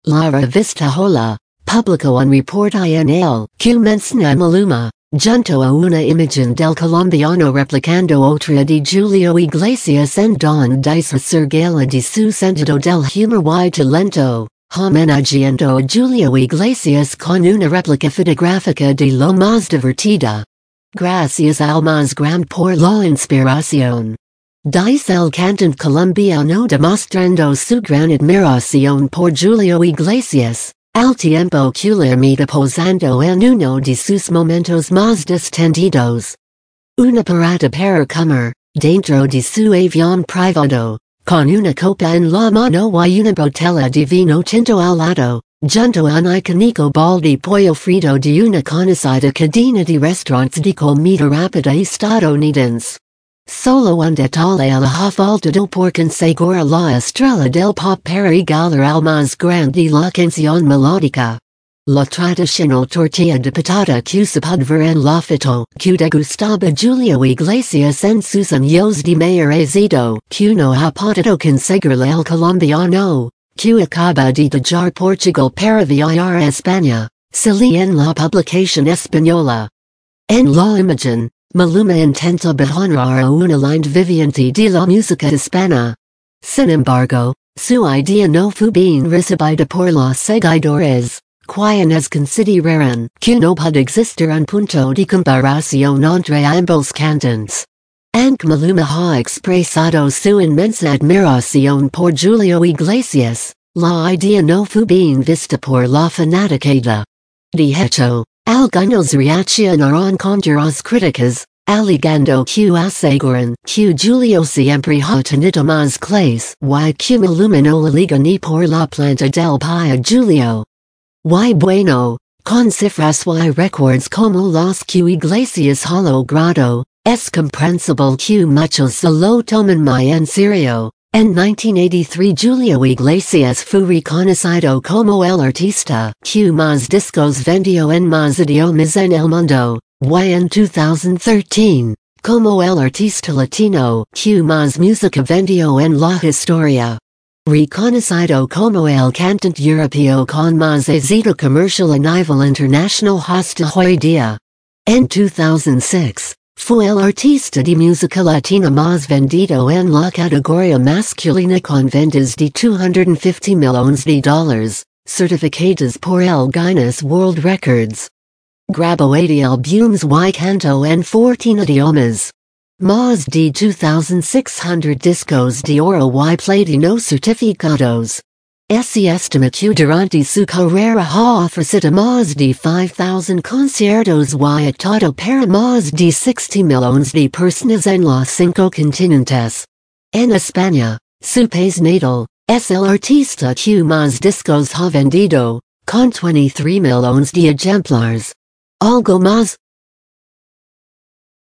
La revista Hola, publicó un reporte en el que menciona Maluma, junto a una imagen del colombiano replicando otra de Julio Iglesias en don dice Sergela de su sentido del humor y talento, homenajeando a Julio Iglesias con una réplica fotográfica de lo más divertida. Gracias al más grande por la inspiración. Dice el cantante colombiano demostrando su gran admiración por Julio Iglesias, al tiempo que le imita posando en uno de sus momentos más distinguidos. Una parada para comer, dentro de su avión privado, con una copa en la mano y una botella de vino tinto al lado, junto a un icónico bol de pollo frito de una conocida cadena de restaurantes de comida rápida estadounidense. Solo un detalle ha faltado por conseguir la estrella del pop para regalar al más grande la canción melódica. La tradicional tortilla de patata que se puede ver en la foto que degustaba Julio Iglesias en sus años de mayor éxito que no ha podido conseguirle el colombiano, que acaba de dejar Portugal para viajar a España, salía en la publicación española. En la imagen, Maluma intenta honrar a una leyenda viviente de la música hispana. Sin embargo, su idea no fue bien recibida por los seguidores, quienes consideraron que no puede existir un punto de comparación entre ambos cantantes. Aunque Maluma ha expresado su inmensa admiración por Julio Iglesias, la idea no fue bien vista por la fanaticada. De hecho, algunos reaccionaron contra las críticas, alegando que aseguran que Julio siempre ha tenido más clase y que Maluma no le liga ni por la planta del pie a Julio. Y bueno, con cifras y records como los que Iglesias ha logrado, es comprensible que muchos se lo tomen muy en serio. En 1983 Julio Iglesias fue reconocido como el artista que más discos vendió en más idiomas en el mundo, y en 2013, como el artista latino que más música vendió en la historia. Reconocido como el cantante europeo con más éxito comercial a nivel internacional hasta hoy día. En 2006, fue el artista de música latina más vendido en la categoría masculina con ventas de $250 millones, certificadas por el Guinness World Records. Grabó 80 álbumes y cantó en 14 idiomas. Más de 2,600 discos de oro y platino certificados. Se estima que durante su carrera ha ofrecido más de 5,000 conciertos y actuado para más de 60 millones de personas en los 5 continentes. En España, su país natal, es el artista que más discos ha vendido, con 23 millones de ejemplares. Algo más,